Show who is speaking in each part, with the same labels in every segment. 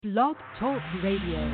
Speaker 1: Blog Talk Radio.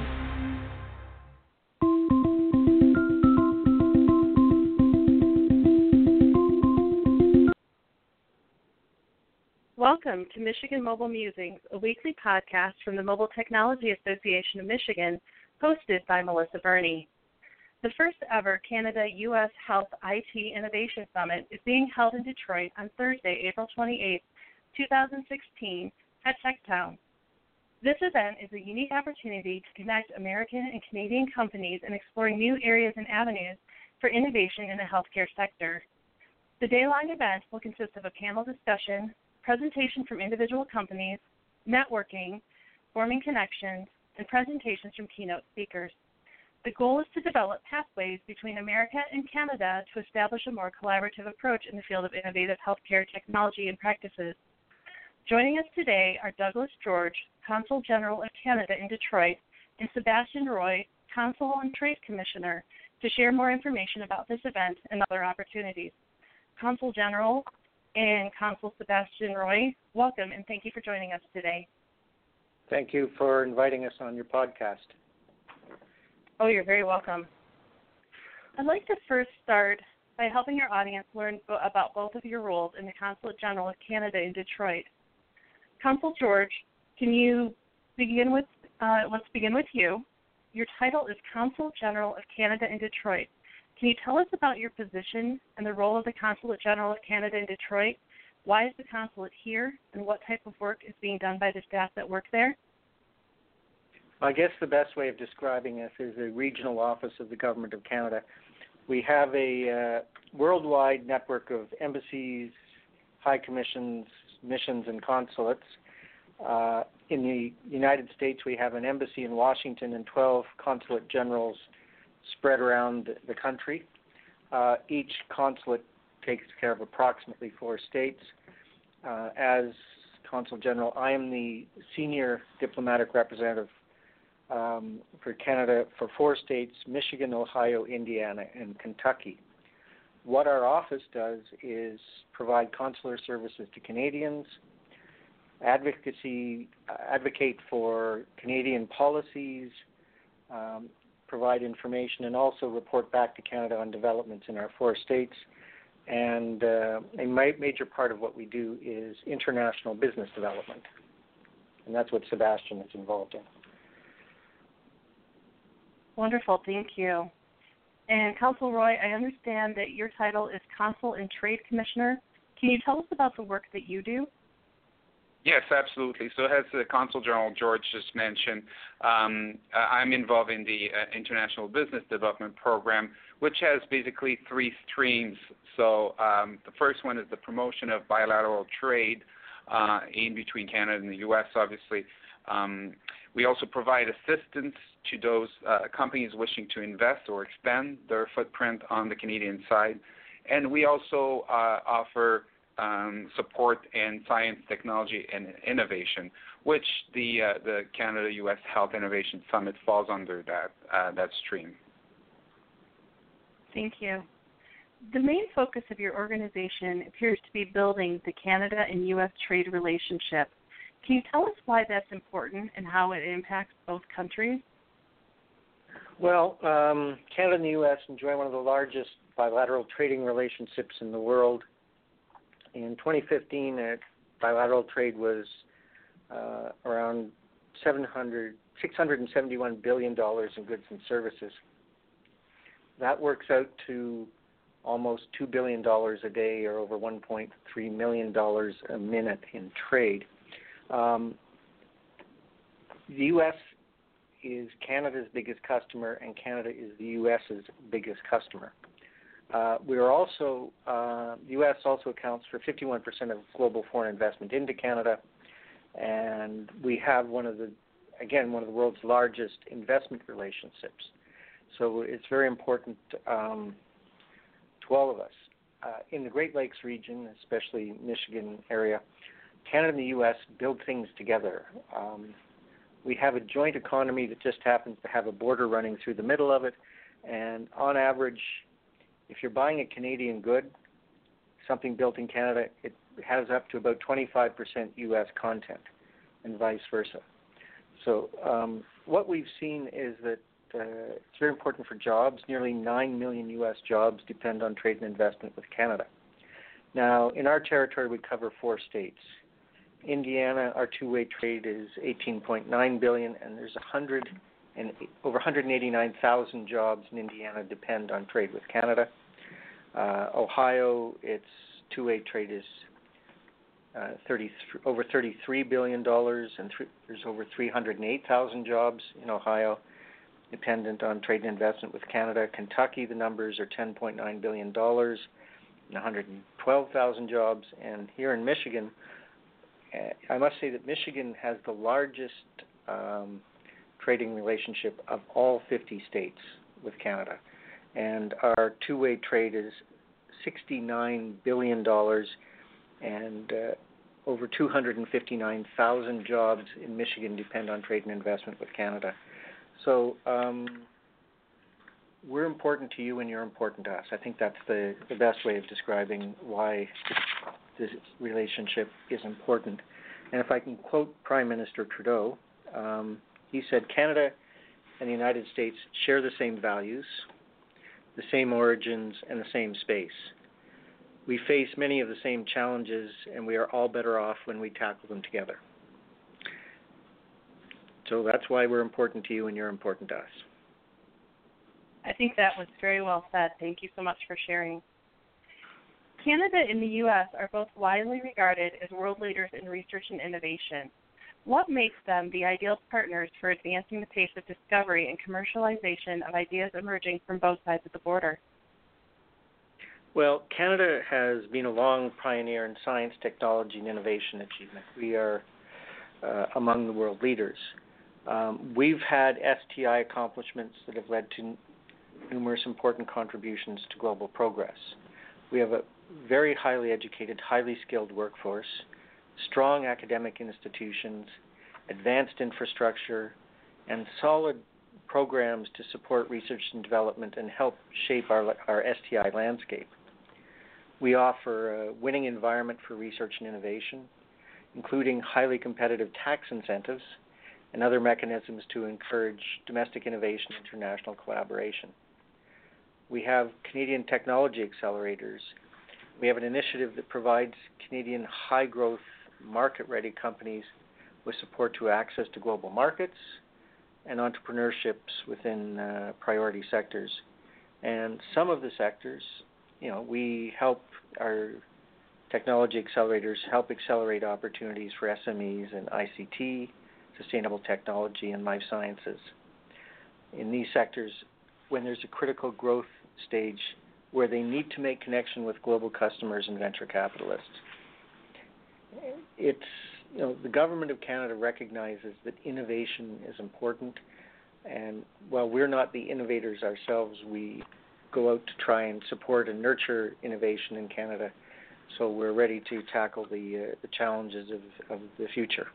Speaker 2: Welcome to Michigan Mobile Musings, a weekly podcast from the Mobile Technology Association of Michigan, hosted by Melissa Burney. The first ever Canada-U.S. Health IT Innovation Summit is being held in Detroit on Thursday, April 28, 2016, at TechTown. This event is a unique opportunity to connect American and Canadian companies in exploring new areas and avenues for innovation in the healthcare sector. The day-long event will consist of a panel discussion, presentation from individual companies, networking, forming connections, and presentations from keynote speakers. The goal is to develop pathways between America and Canada to establish a more collaborative approach in the field of innovative healthcare technology and practices. Joining us today are Douglas George, Consul General of Canada in Detroit, and Sebastian Roy, Consul and Trade Commissioner, to share more information about this event and other opportunities. Consul General and Consul Sebastian Roy, welcome and thank you for joining us today.
Speaker 3: Thank you for inviting us on your podcast.
Speaker 2: Oh, you're very welcome. I'd like to first start by helping your audience learn about both of your roles in the Consulate General of Canada in Detroit. Consul George, can you begin with, let's begin with you. Your title is Consul General of Canada in Detroit. Can you tell us about your position and the role of the Consulate General of Canada in Detroit? Why is the consulate here, and what type of work is being done by the staff that work there?
Speaker 3: I guess the best way of describing us is a regional office of the Government of Canada. We have a worldwide network of embassies, high commissions, missions, and consulates. In the United States, we have an embassy in Washington and 12 consulate generals spread around the country. Each consulate takes care of approximately 4 states. As Consul General, I am the senior diplomatic representative for Canada for 4 states: Michigan, Ohio, Indiana, and Kentucky. What our office does is provide consular services to Canadians, advocate for Canadian policies, provide information, and also report back to Canada on developments in our 4 states. And a major part of what we do is international business development. And that's what Sebastian is involved in.
Speaker 2: Wonderful, thank you. And Consul Roy, I understand that your title is Consul and Trade Commissioner. Can you tell us about the work that you do?
Speaker 4: Yes, absolutely. So as the Consul General George just mentioned, I'm involved in the International Business Development Program, which has basically 3 streams. So the first one is the promotion of bilateral trade in between Canada and the U.S., obviously. We also provide assistance to those companies wishing to invest or expand their footprint on the Canadian side. And we also offer support in science, technology, and innovation, which the Canada-U.S. Health Innovation Summit falls under that stream.
Speaker 2: Thank you. The main focus of your organization appears to be building the Canada and U.S. trade relationship. Can you tell us why that's important and how it impacts both countries?
Speaker 3: Well, Canada and the U.S. enjoy one of the largest bilateral trading relationships in the world. In 2015, bilateral trade was around $671 billion in goods and services. That works out to almost $2 billion a day, or over $1.3 million a minute in trade. The U.S. is Canada's biggest customer, and Canada is the U.S.'s biggest customer. We are also, the U.S. also accounts for 51% of global foreign investment into Canada, and we have one of the world's largest investment relationships. So it's very important to all of us. In the Great Lakes region, especially Michigan area, Canada and the U.S. build things together. We have a joint economy that just happens to have a border running through the middle of it, and on average, if you're buying a Canadian good, something built in Canada, it has up to about 25% U.S. content, and vice versa. So what we've seen is that it's very important for jobs. Nearly 9 million U.S. jobs depend on trade and investment with Canada. Now, in our territory, we cover 4 states. Indiana, our two-way trade is $18.9 billion, and there's over 189,000 jobs in Indiana depend on trade with Canada. Ohio, its two-way trade is over $33 billion, and there's over 308,000 jobs in Ohio dependent on trade and investment with Canada. Kentucky, the numbers are $10.9 billion and 112,000 jobs. And here in Michigan, I must say that Michigan has the largest trading relationship of all 50 states with Canada. And our two-way trade is $69 billion and over 259,000 jobs in Michigan depend on trade and investment with Canada. So we're important to you and you're important to us. I think that's the best way of describing why this relationship is important. And if I can quote Prime Minister Trudeau, he said, Canada and the United States share the same values, the same origins, and the same space. We face many of the same challenges, and we are all better off when we tackle them together. So that's why we're important to you and you're important to us.
Speaker 2: I think that was very well said. Thank you so much for sharing. Canada and the U.S. are both widely regarded as world leaders in research and innovation. What makes them the ideal partners for advancing the pace of discovery and commercialization of ideas emerging from both sides of the border?
Speaker 3: Well, Canada has been a long pioneer in science, technology, and innovation achievement. We are among the world leaders. We've had STI accomplishments that have led to numerous important contributions to global progress. We have a very highly educated, highly skilled workforce, strong academic institutions, advanced infrastructure, and solid programs to support research and development and help shape our STI landscape. We offer a winning environment for research and innovation, including highly competitive tax incentives and other mechanisms to encourage domestic innovation and international collaboration. We have Canadian technology accelerators. We have an initiative that provides Canadian high-growth, market-ready companies with support to access to global markets and entrepreneurships within priority sectors. And some of the sectors, we help our technology accelerators help accelerate opportunities for SMEs in ICT, sustainable technology, and life sciences. In these sectors, when there's a critical growth stage where they need to make connection with global customers and venture capitalists. The government of Canada recognizes that innovation is important, and while we're not the innovators ourselves, we go out to try and support and nurture innovation in Canada, so we're ready to tackle the challenges of the future.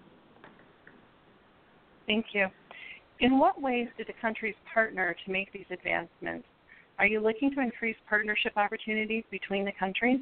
Speaker 2: Thank you. In what ways do the countries partner to make these advancements? Are you looking to increase partnership opportunities between the countries?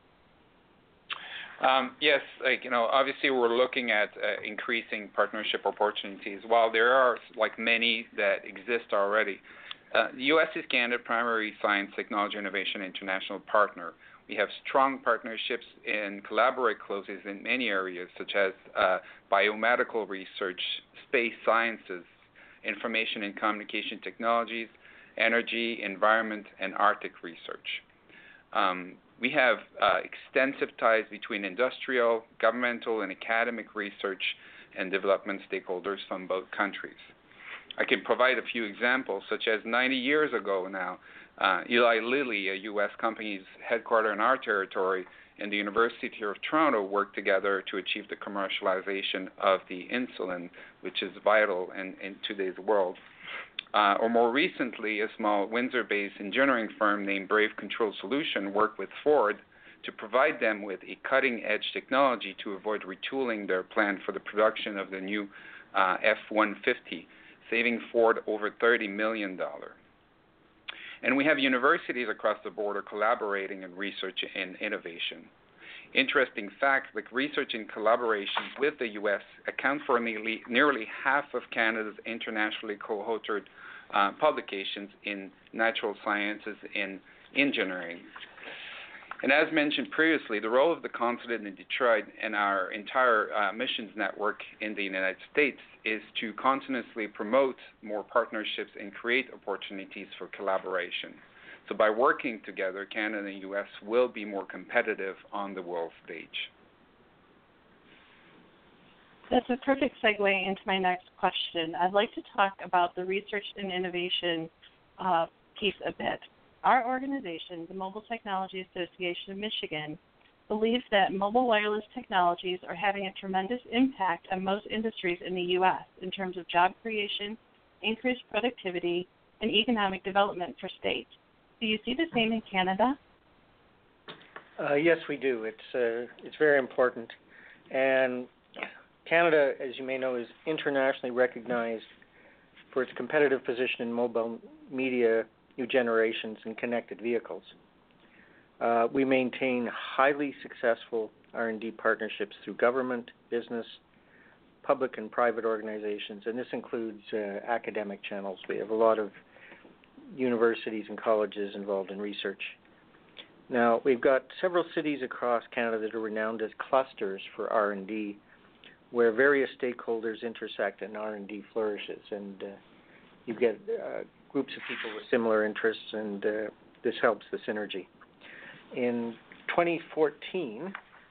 Speaker 4: Yes, obviously we're looking at increasing partnership opportunities. While there are many that exist already, the U.S. is Canada's primary science, technology, innovation international partner. We have strong partnerships and collaborate closely in many areas, such as biomedical research, space sciences, information and communication technologies, energy, environment, and Arctic research. We have extensive ties between industrial, governmental, and academic research and development stakeholders from both countries. I can provide a few examples, such as 90 years ago now, Eli Lilly, a U.S. company headquartered in our territory, and the University of Toronto worked together to achieve the commercialization of the insulin, which is vital in today's world. Or more recently, a small Windsor-based engineering firm named Brave Control Solution worked with Ford to provide them with a cutting-edge technology to avoid retooling their plant for the production of the new F-150, saving Ford over $30 million. And we have universities across the border collaborating in research and innovation. interesting fact, like research in collaboration with the U.S. account for nearly half of Canada's internationally co-authored publications in natural sciences and engineering. And as mentioned previously, the role of the consulate in Detroit and our entire missions network in the United States is to continuously promote more partnerships and create opportunities for collaboration. So by working together, Canada and the U.S. will be more competitive on the world stage.
Speaker 2: That's a perfect segue into my next question. I'd like to talk about the research and innovation piece a bit. Our organization, the Mobile Technology Association of Michigan, believes that mobile wireless technologies are having a tremendous impact on most industries in the U.S. in terms of job creation, increased productivity, and economic development for states. Do you see the same in Canada?
Speaker 3: Yes, we do. It's very important. And Canada, as you may know, is internationally recognized for its competitive position in mobile media, new generations, and connected vehicles. We maintain highly successful R&D partnerships through government, business, public and private organizations, and this includes academic channels. We have a lot of universities and colleges involved in research. Now, we've got several cities across Canada that are renowned as clusters for R&D, where various stakeholders intersect and R&D flourishes, and you get groups of people with similar interests, and this helps the synergy. In 2014,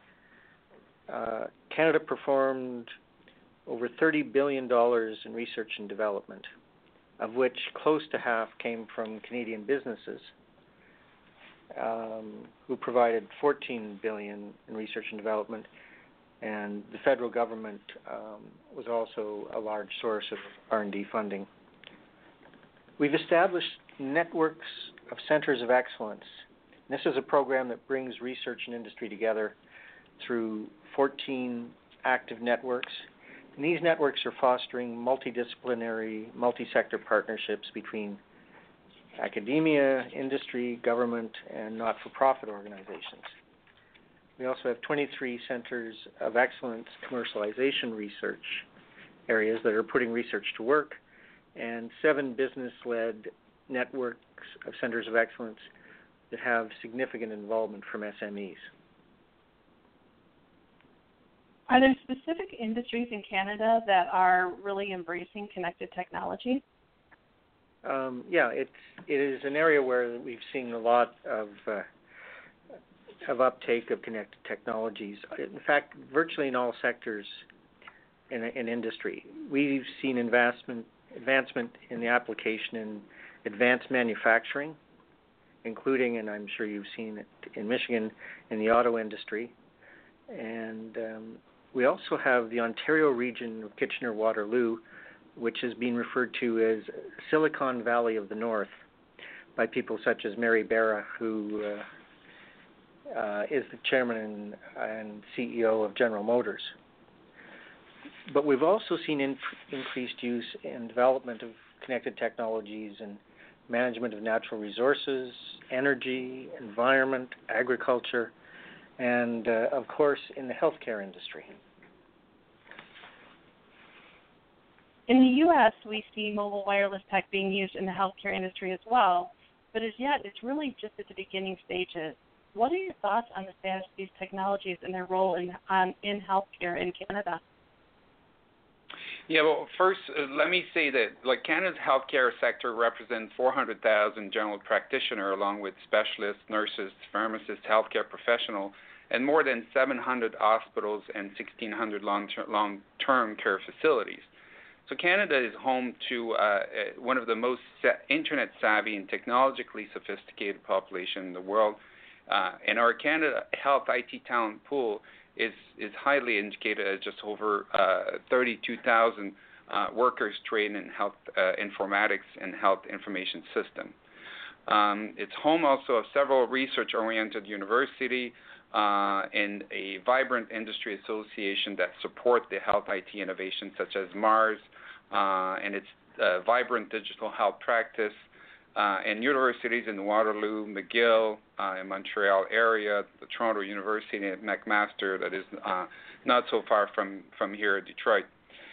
Speaker 3: Canada performed over $30 billion in research and development, of which close to half came from Canadian businesses, who provided $14 billion in research and development, and the federal government was also a large source of R&D funding. We've established networks of centers of excellence. This is a program that brings research and industry together through 14 active networks. And these networks are fostering multidisciplinary, multi-sector partnerships between academia, industry, government, and not-for-profit organizations. We also have 23 centers of excellence commercialization research areas that are putting research to work, and 7 business-led networks of centers of excellence that have significant involvement from SMEs.
Speaker 2: Are there specific industries in Canada that are really embracing connected technology?
Speaker 3: Yeah, it is an area where we've seen a lot of uptake of connected technologies. In fact, virtually in all sectors in industry. We've seen advancement in the application in advanced manufacturing, including, and I'm sure you've seen it in Michigan, in the auto industry. And we also have the Ontario region of Kitchener-Waterloo, which is being referred to as Silicon Valley of the North by people such as Mary Barra, who is the chairman and CEO of General Motors. But we've also seen increased use and development of connected technologies and management of natural resources, energy, environment, agriculture, and of course in the healthcare industry.
Speaker 2: In the U.S., we see mobile wireless tech being used in the healthcare industry as well, but as yet it's really just at the beginning stages. What are your thoughts on the status of these technologies and their role in healthcare in Canada?
Speaker 4: Yeah, well, first, let me say that Canada's healthcare sector represents 400,000 general practitioners, along with specialists, nurses, pharmacists, healthcare professionals, and more than 700 hospitals and 1,600 long-term care facilities. So Canada is home to one of the most internet-savvy and technologically sophisticated population in the world, and our Canada Health IT talent pool is highly educated at just over 32,000 workers trained in health informatics and health information system. It's home also of several research-oriented universities and a vibrant industry association that support the health IT innovation, such as MARS and its vibrant digital health practice, and universities in Waterloo, McGill, in Montreal area, the Toronto University at McMaster, that is not so far from here at Detroit.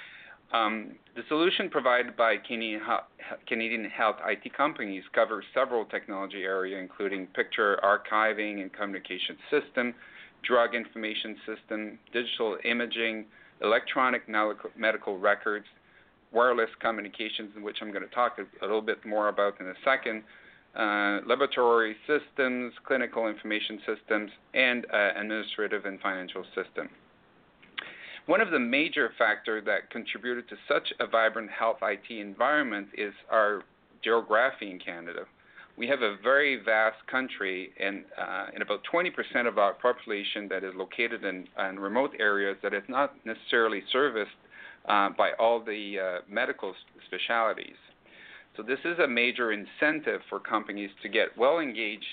Speaker 4: The solution provided by Canadian Health IT companies covers several technology areas, including picture archiving and communication system, drug information system, digital imaging, electronic medical records, wireless communications, which I'm going to talk a little bit more about in a second, laboratory systems, clinical information systems, and administrative and financial system. One of the major factors that contributed to such a vibrant health IT environment is our geography in Canada. We have a very vast country, and about 20% of our population that is located in remote areas that is not necessarily serviced by all the medical specialties. So this is a major incentive for companies to get well engaged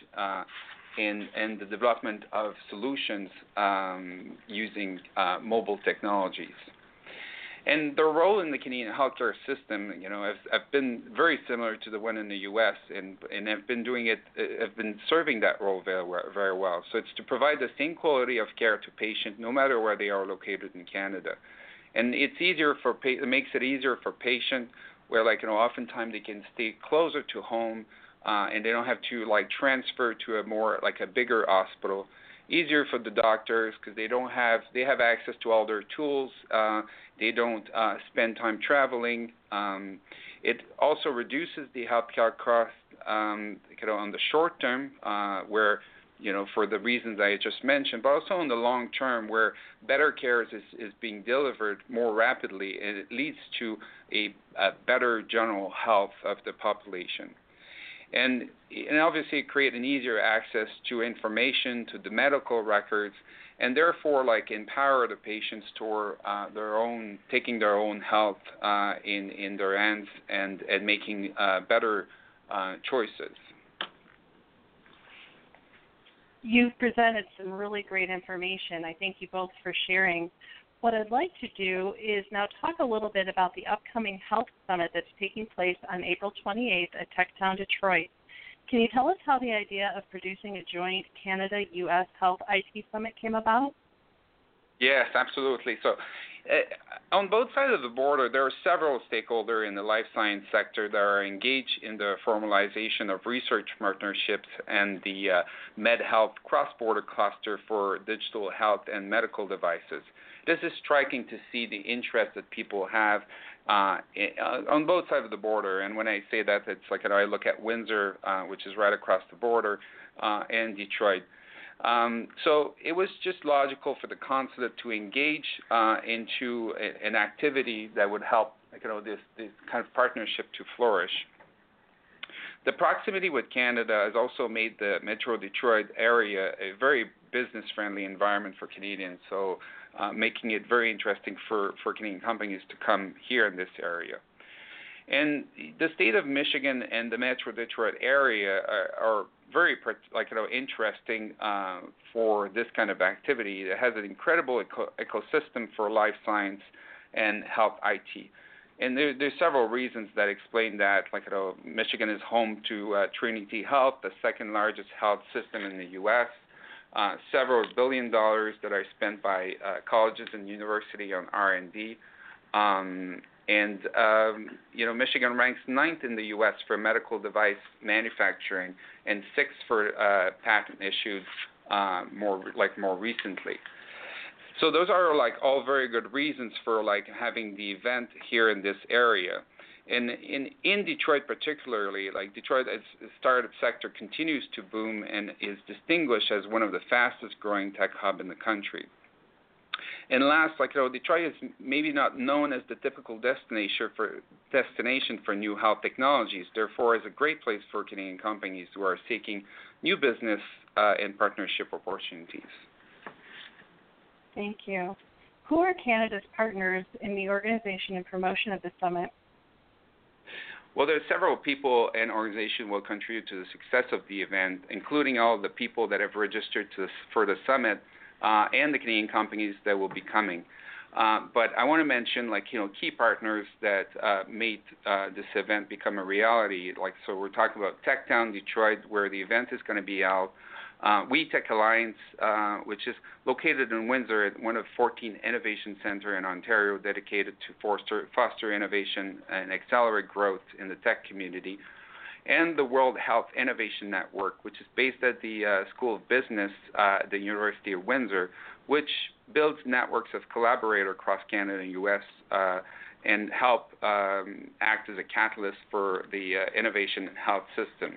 Speaker 4: in the development of solutions using mobile technologies. And their role in the Canadian healthcare system, have been very similar to the one in the U.S. and have been doing it, have been serving that role very well. So it's to provide the same quality of care to patients no matter where they are located in Canada. And it's easier it makes it easier for patients where, oftentimes they can stay closer to home and they don't have to transfer to a bigger hospital. Easier for the doctors because they have access to all their tools. They don't spend time traveling. It also reduces the healthcare cost, on the short term, where for the reasons I just mentioned, but also in the long term, where better care is being delivered more rapidly, and it leads to a better general health of the population. And obviously create an easier access to information, to the medical records, and therefore empower the patients to taking their own health in their hands and making better choices.
Speaker 2: You've presented some really great information. I thank you both for sharing. What I'd like to do is now talk a little bit about the upcoming Health Summit that's taking place on April 28th at TechTown Detroit. Can you tell us how the idea of producing a joint Canada-U.S. Health IT Summit came about?
Speaker 4: Yes, absolutely. So on both sides of the border, there are several stakeholders in the life science sector that are engaged in the formalization of research partnerships and the MedHealth cross-border cluster for digital health and medical devices. This is striking to see the interest that people have on both sides of the border. And when I say that, it's I look at Windsor, which is right across the border, and Detroit. So it was just logical for the consulate to engage into an activity that would help this kind of partnership to flourish. The proximity with Canada has also made the Metro Detroit area a very business-friendly environment for Canadians, so making it very interesting for Canadian companies to come here in this area. And the state of Michigan and the Metro Detroit area are very interesting for this kind of activity. It has an incredible ecosystem for life science and health IT. And there's several reasons that explain that. Michigan is home to Trinity Health, the second largest health system in the U.S., several $1 billion that are spent by colleges and universities on R&D. Michigan ranks 9th in the U.S. for medical device manufacturing and 6th for patent issued more recently. So those are all very good reasons for having the event here in this area. And in Detroit particularly, Detroit as a startup sector continues to boom and is distinguished as one of the fastest growing tech hub in the country. And last, Detroit is maybe not known as the typical destination for new health technologies. Therefore, is a great place for Canadian companies who are seeking new business and partnership opportunities.
Speaker 2: Thank you. Who are Canada's partners in the organization and promotion of the summit?
Speaker 4: Well, there are several people and organizations who will contribute to the success of the event, including all the people that have registered for the summit and the Canadian companies that will be coming. But I want to mention, key partners that made this event become a reality. So we're talking about TechTown Detroit, where the event is going to be held. WeTech Alliance, which is located in Windsor, at one of 14 innovation centers in Ontario dedicated to foster innovation and accelerate growth in the tech community. And the World Health Innovation Network, which is based at the School of Business at the University of Windsor, which builds networks of collaborators across Canada and U.S. And help act as a catalyst for the innovation and health system.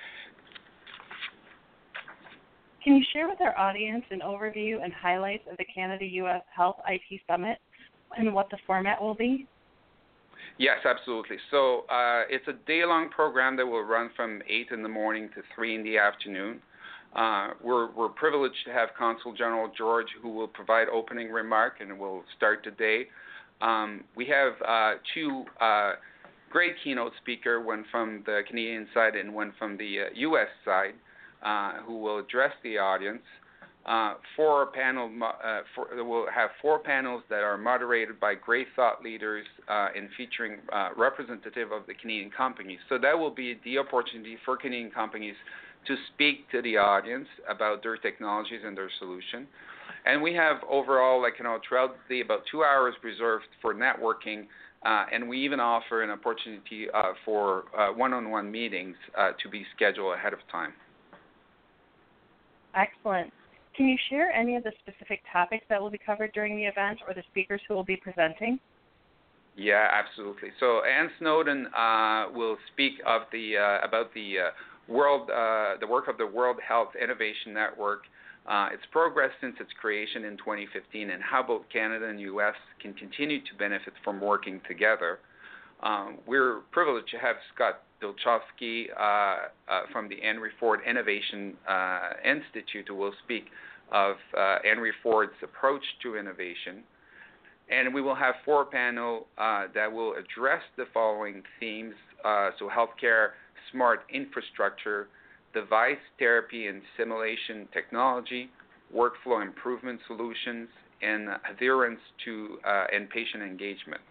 Speaker 2: Can you share with our audience an overview and highlights of the Canada-U.S. Health IT Summit and what the format will be?
Speaker 4: Yes, absolutely. So it's a day-long program that will run from 8 in the morning to 3 in the afternoon. We're privileged to have Consul General George, who will provide opening remark, and we'll start the day. We have two great keynote speakers, one from the Canadian side and one from the U.S. side, who will address the audience. We'll have 4 panels that are moderated by great thought leaders and featuring representative of the Canadian companies. So that will be the opportunity for Canadian companies to speak to the audience about their technologies and their solution. And we have overall, throughout the day, about 2 hours reserved for networking, and we even offer an opportunity for one-on-one meetings to be scheduled ahead of time.
Speaker 2: Excellent. Can you share any of the specific topics that will be covered during the event or the speakers who will be presenting?
Speaker 4: Yeah, absolutely. So Ann Snowden will speak of about the work of the World Health Innovation Network, its progress since its creation in 2015, and how both Canada and U.S. can continue to benefit from working together. We're privileged to have Scott Bilchowski from the Henry Ford Innovation Institute, who will speak of Henry Ford's approach to innovation. And we will have 4 panels that will address the following themes, so healthcare, smart infrastructure, device therapy and simulation technology, workflow improvement solutions, and adherence to and patient engagement.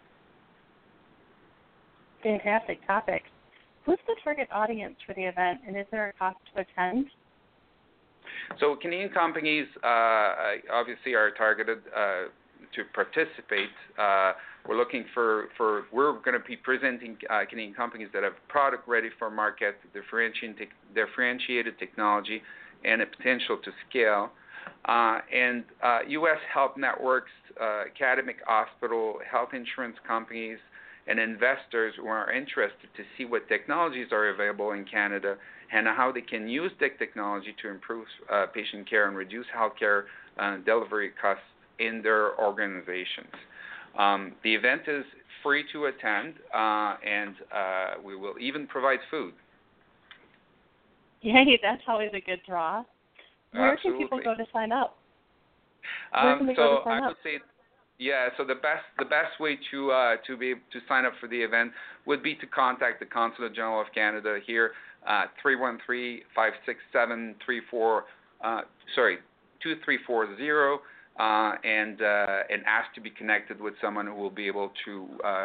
Speaker 2: Fantastic topics. Who's the target audience for the event, and is there a cost to attend?
Speaker 4: So Canadian companies obviously are targeted to participate. We're looking we're going to be presenting Canadian companies that have product ready for market, differentiated technology, and a potential to scale. And U.S. health networks, academic hospital, health insurance companies, and investors who are interested to see what technologies are available in Canada and how they can use that technology to improve patient care and reduce healthcare delivery costs in their organizations. The event is free to attend, and we will even provide food.
Speaker 2: Yay, that's always a good draw. Where
Speaker 4: Absolutely.
Speaker 2: can people go to sign up?
Speaker 4: I would say, so the best way to be able to sign up for the event would be to contact the Consulate General of Canada here, 2340, and ask to be connected with someone who will be able to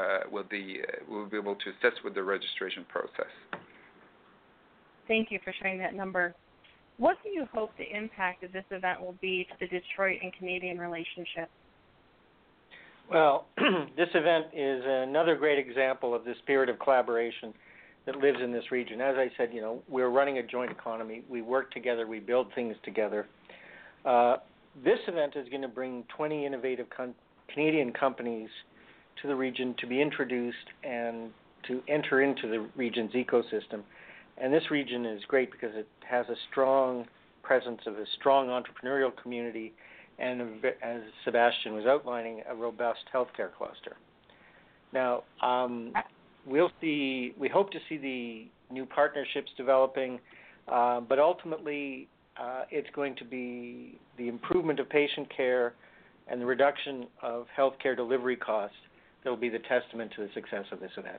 Speaker 4: assist with the registration process.
Speaker 2: Thank you for sharing that number. What do you hope the impact of this event will be to the Detroit and Canadian relationship?
Speaker 3: Well, this event is another great example of the spirit of collaboration that lives in this region. As I said, we're running a joint economy. We work together. We build things together. This event is going to bring 20 innovative Canadian companies to the region to be introduced and to enter into the region's ecosystem. And this region is great because it has a strong presence of a strong entrepreneurial community and, as Sebastian was outlining, a robust healthcare cluster. Now, we hope to see the new partnerships developing, but ultimately it's going to be the improvement of patient care and the reduction of healthcare delivery costs that will be the testament to the success of this event.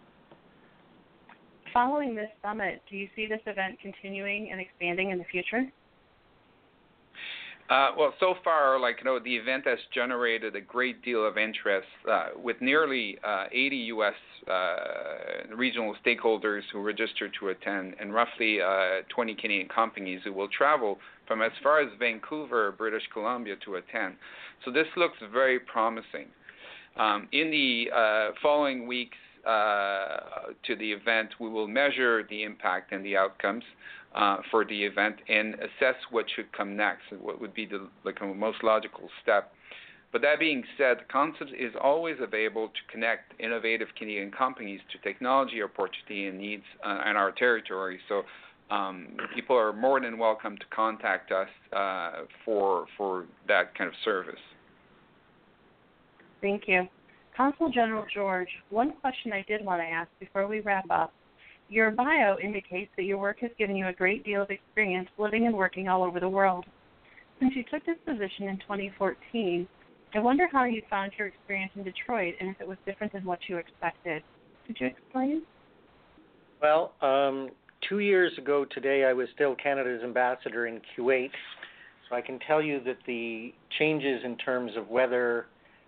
Speaker 2: Following this summit, do you see this event continuing and expanding in the future?
Speaker 4: Well, so far, the event has generated a great deal of interest with nearly 80 U.S. Regional stakeholders who registered to attend, and roughly 20 Canadian companies who will travel from as far as Vancouver, British Columbia, to attend. So this looks very promising. In the following weeks to the event, we will measure the impact and the outcomes for the event and assess what should come next, what would be the most logical step. But that being said, Concept is always available to connect innovative Canadian companies to technology opportunity and needs in our territory. So people are more than welcome to contact us for that kind of service.
Speaker 2: Thank you. Consul General George, one question I did want to ask before we wrap up. Your bio indicates that your work has given you a great deal of experience living and working all over the world. Since you took this position in 2014, I wonder how you found your experience in Detroit and if it was different than what you expected. Could you explain?
Speaker 3: Well, 2 years ago today, I was still Canada's ambassador in Kuwait, so I can tell you that the changes in terms of weather,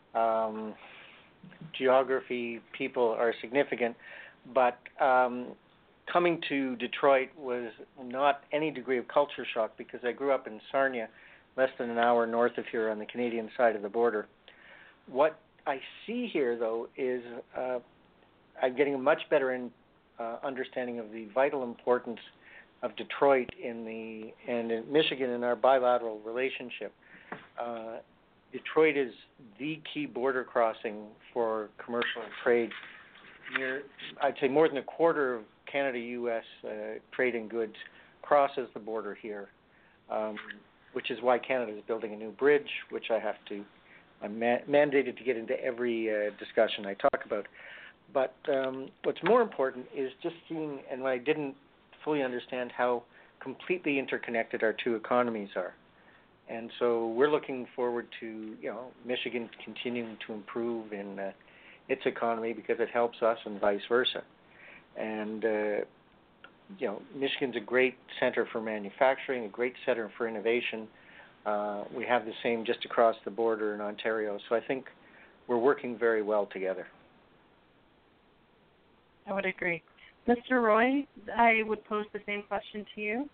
Speaker 3: geography, people are significant, but coming to Detroit was not any degree of culture shock because I grew up in Sarnia, less than an hour north of here on the Canadian side of the border. What I see here, though, is I'm getting a much better understanding of the vital importance of Detroit and in Michigan in our bilateral relationship. Detroit is the key border crossing for commercial and trade. I'd say more than a quarter of Canada-U.S. Trade in goods crosses the border here, which is why Canada is building a new bridge, which I'm mandated to get into every discussion I talk about. But what's more important is just seeing, and I didn't fully understand how completely interconnected our two economies are. And so we're looking forward to, Michigan continuing to improve in its economy because it helps us and vice versa. And, Michigan's a great center for manufacturing, a great center for innovation. We have the same just across the border in Ontario. So I think we're working very well together.
Speaker 2: I would agree. Mr. Roy, I would pose the same question to you.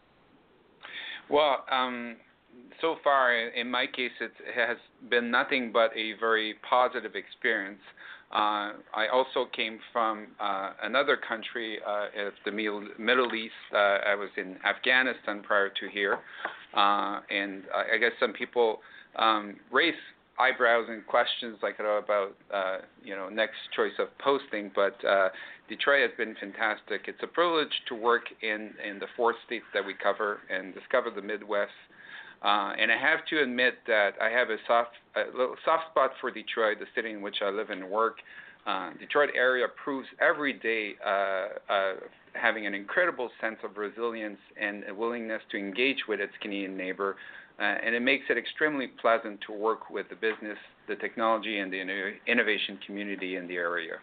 Speaker 4: Well, so far, in my case, it has been nothing but a very positive experience. I also came from another country, the Middle East. I was in Afghanistan prior to here, and I guess some people raise eyebrows and questions about next choice of posting, but Detroit has been fantastic. It's a privilege to work in the 4 states that we cover and discover the Midwest. And I have to admit that I have a little soft spot for Detroit, the city in which I live and work. Detroit area proves every day having an incredible sense of resilience and a willingness to engage with its Canadian neighbor. And it makes it extremely pleasant to work with the business, the technology, and the innovation community in the area.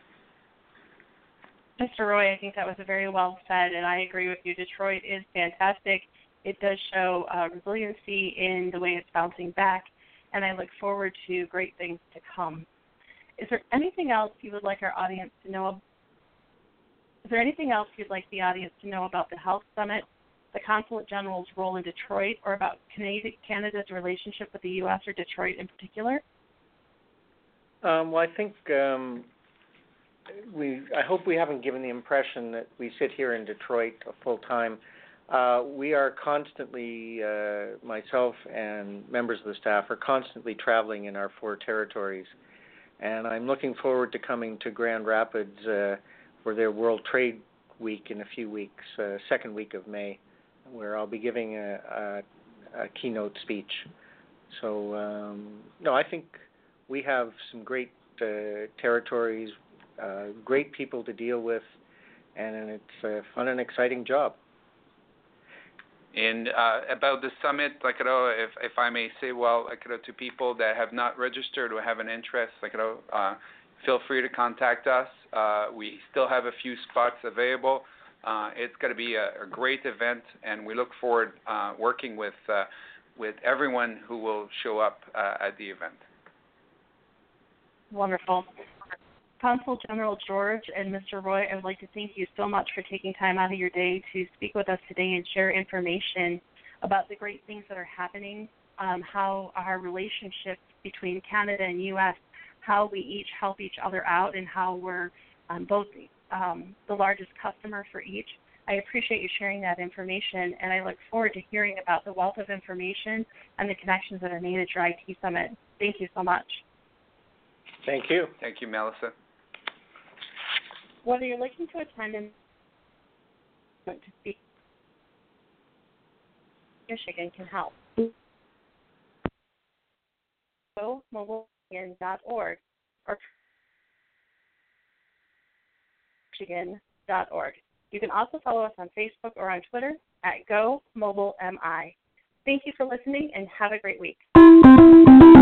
Speaker 2: Mr. Roy, I think that was very well said, and I agree with you. Detroit is fantastic. It does show resiliency in the way it's bouncing back, and I look forward to great things to come. Is there anything else you would like our audience to know? Is there anything else you'd like the audience to know about the Health Summit, the Consulate General's role in Detroit, or about Canada's relationship with the U.S. or Detroit in particular?
Speaker 3: Well, I think I hope we haven't given the impression that we sit here in Detroit full time. We are constantly, myself and members of the staff are constantly traveling in our 4 territories. And I'm looking forward to coming to Grand Rapids for their World Trade Week in a few weeks, second week of May, where I'll be giving a keynote speech. So, I think we have some great territories, great people to deal with, and it's a fun and exciting job. And
Speaker 4: about the summit, if I may say, to people that have not registered or have an interest, feel free to contact us. We still have a few spots available. It's going to be a great event, and we look forward working with with everyone who will show up at the event.
Speaker 2: Wonderful. Consul General George and Mr. Roy, I would like to thank you so much for taking time out of your day to speak with us today and share information about the great things that are happening, how our relationship between Canada and U.S., how we each help each other out, and how we're both the largest customer for each. I appreciate you sharing that information, and I look forward to hearing about the wealth of information and the connections that are made at your IT Summit. Thank you so much.
Speaker 3: Thank you.
Speaker 4: Thank you, Melissa.
Speaker 2: Whether you're looking to attend and to speak, Michigan can help. Go mobilein.org or Michigan.org. You can also follow us on Facebook or on Twitter at GoMobileMI. Thank you for listening and have a great week.